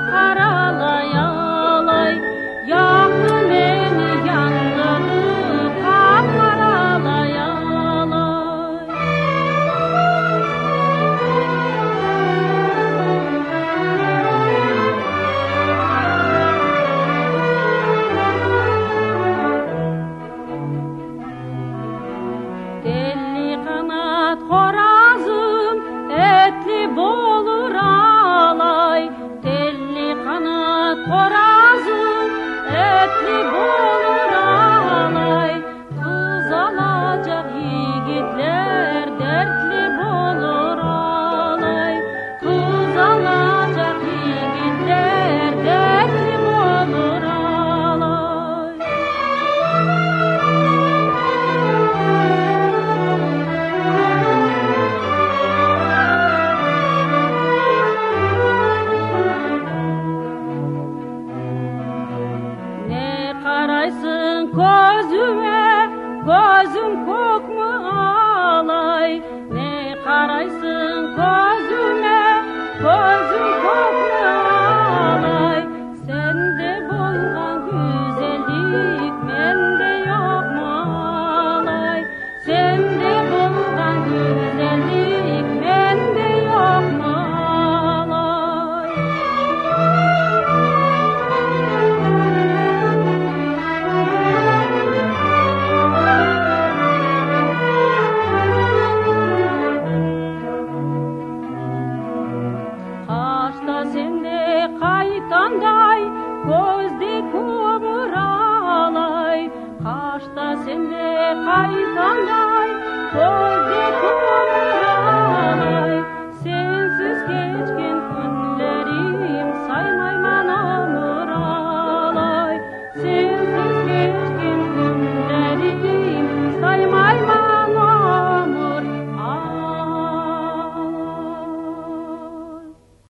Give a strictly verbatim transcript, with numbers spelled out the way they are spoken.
karalay alay, yaktı beni yandırdı kaparalay alay. Telli kanat horazım etli bolur alay, telli kanat horazım etli bolur alay. Kız alacak yiğitler dertli bolur alay, kız alacak yiğitler dertli bolur alay. Ne karaysın gözüme, gözüm kokma alay. Ne karaysın gözüme, gözüm kokma alay. Sende bulgan güzellik mende yok mu alay? Sende bulgan güzellik mende yok mu alay? Kaşta sende kaytanday, gözde kumur alay. Kaşta sende kaytanday, gözde kumur alay. Sensiz keşke